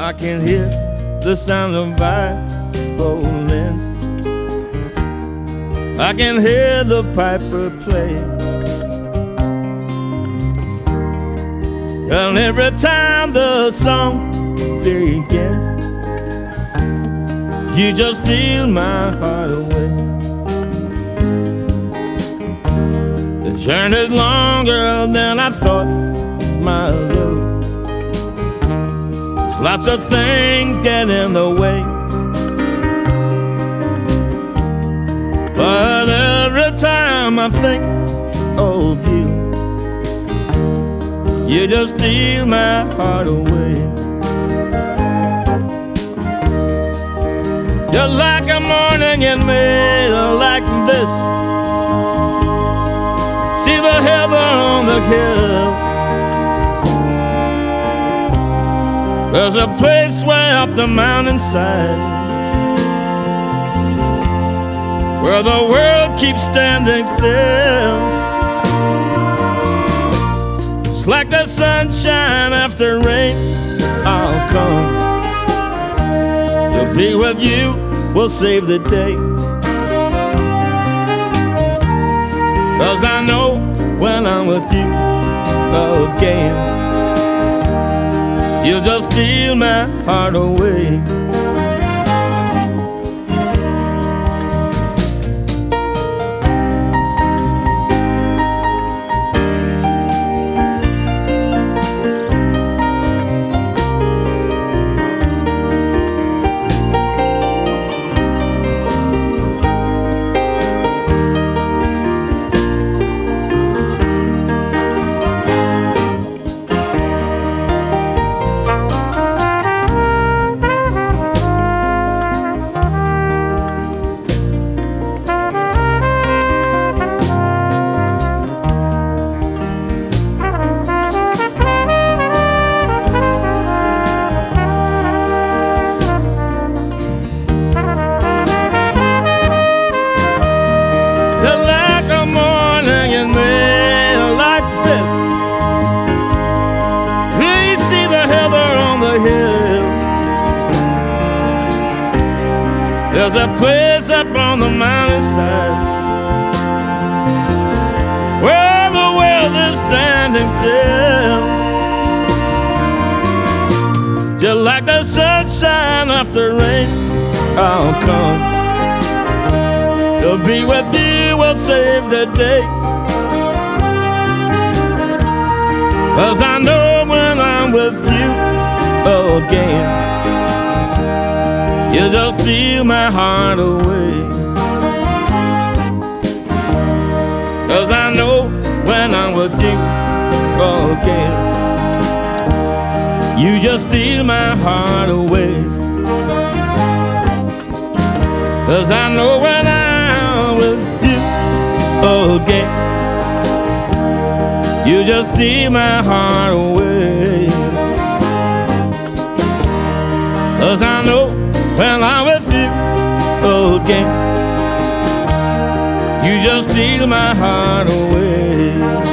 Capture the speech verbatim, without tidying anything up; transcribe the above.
I can hear the sound of violins. I can hear the piper play. And every time the song begins, you just steal my heart away. The journey's longer than I thought, my love. There's lots of things get in the way, but every time I think of you, you just steal my heart away. Just like a morning in May, like this. See the heather on the hill. There's a place way up the mountainside where the world keeps standing still. It's like the sunshine after rain. I'll come to be with you, we'll save the day. 'Cause I know when I'm with you again, you just steal my heart away. Like a morning in May, like this. Please see the heather on the hill. There's a place up on the mountainside where the world is standing still. Just like the sunshine after rain, I'll come to be with you, we'll save the day. 'Cause I know when I'm with you again, you just steal my heart away. 'Cause I know when I'm with you again, you just steal my heart away. 'Cause I know when I'm with you again, you just steal my heart away. 'Cause I know when I'm with you again, you just steal my heart away.